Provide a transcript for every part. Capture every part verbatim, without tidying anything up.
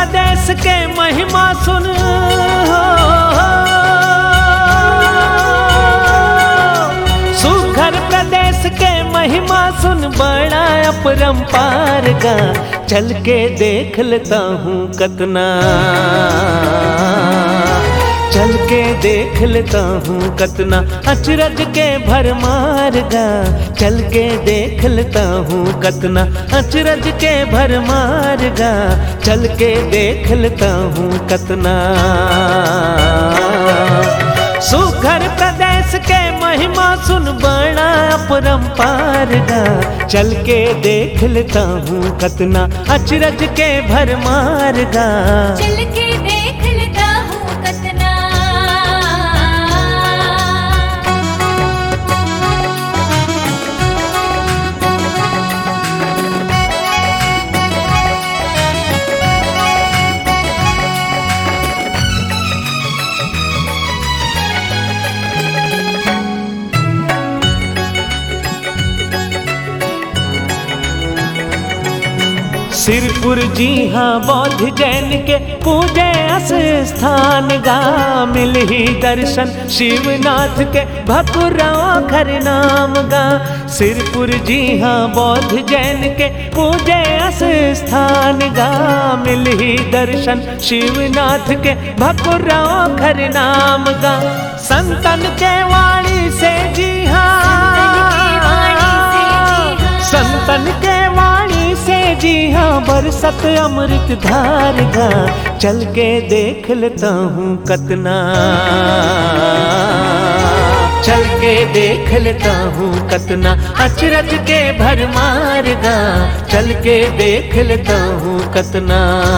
प्रदेश के महिमा सुन हो, सुघर प्रदेश के महिमा सुन बड़ा अपरंपार गा। चल के देख लेता हूँ कतना, चल के देख लेता हूँ कतना अचरज के भरमार गा। चल के देख लेता हूँ कतना अचरज के भरमार गा। चल के देख लेता हूँ कतना। सुघर प्रदेश के महिमा सुन बड़ा अपरंपार गा। चल के देख लेता हूँ कतना अचरज के भरमार गा। चल के देख लेता हूँ कतना। सिरपुर जी हाँ बौद्ध जैन के पूजे अस स्थान गा। मिल ही दर्शन शिवनाथ के भकुरवा खर नाम गा। सिरपुर जी हाँ बौद्ध जैन के पूजे अस स्थान गा। मिल ही दर्शन शिवनाथ के भकुरवा खर नाम गा। संतन के वाणी से जी हाँ, संतन के वाणी से जी हाँ बरसत अमृत धार गा। चल के देख लेता हूँ कतना, चल के देख लेता हूँ कतना अचरज के भरमार गा। चल के देख लेता हूँ कतना।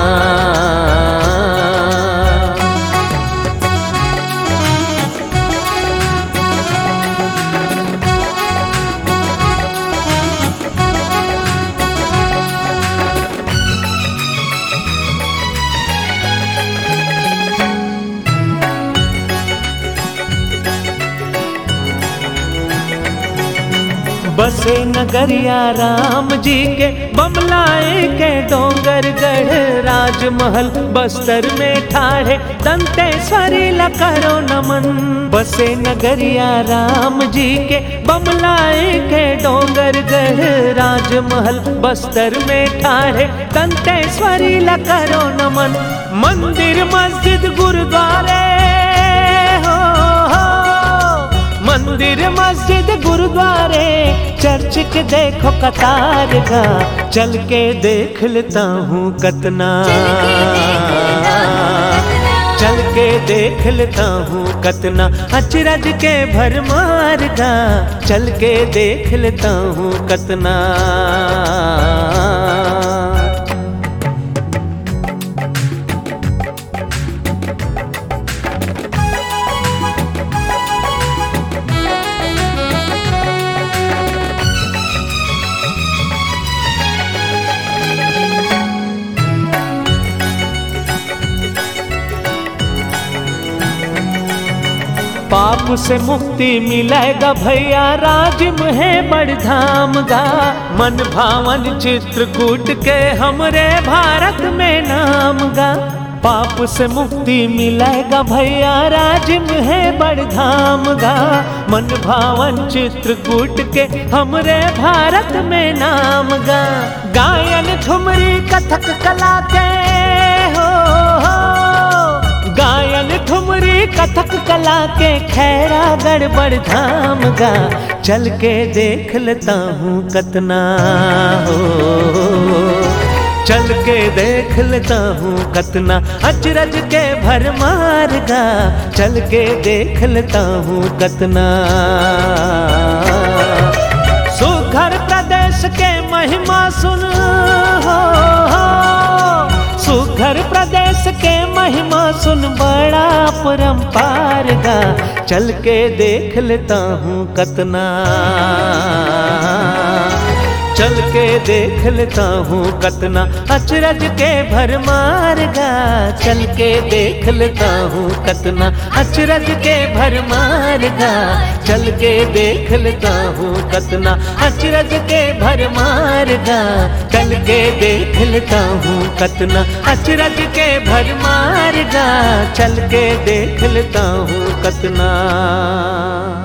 बसे नगरिया राम जी के बमलाए के डोंगर गढ़। राजमहल बस्तर में ठाढ़े दंतेश्वरी लकरो नमन। बसे नगरिया राम जी के बमलाए के डोंगर गढ़। राजमहल बस्तर में ठाढ़े दंतेश्वरी लकरो नमन। मंदिर मस्जिद गुरुद्वारे हो, मंदिर मस्जिद गुरुद्वारे चर्च के देखो कतार गा। चल के देख लेता हूँ कतना, चल के देख लेता हूँ कतना अचरज के भरमार गा। चल के देख लेता हूँ कतना। पाप से मुक्ति मिलेगा भैया राजिम है बड़धाम गा। मन भावन चित्रकूट के हमरे भारत में नाम गा। पाप से मुक्ति मिलेगा भैया राजिम है बड़धाम गा। मन भावन चित्रकूट के हमरे भारत में नाम गा। गायन ठुमरी कथक कला के हो, गायन ठुमरी कथक कला के खैरा गढ़ धाम गा। चल के देख लेता हूँ कतना हो, चल के देख लेता हूँ कतना अचरज के भरमार गा। चल के देख लेता हूँ कतना। सुघर प्रदेश के महिमा सुन हो, सुघर प्रदेश के महिमा सुन बड़ा परंपार गा। चल के देख लेता हूँ कतना, चल के देख लेता हूँ कतना अचरज के भरमार गा। चल के देख लेता हूँ कतना अचरज के भरमार गा। चल के देख लेता हूँ कतना अचरज के भरमार गा। चल के देख लेता हूँ कतना अचरज के भरमार गा। चल के देख लेता हूँ कतना।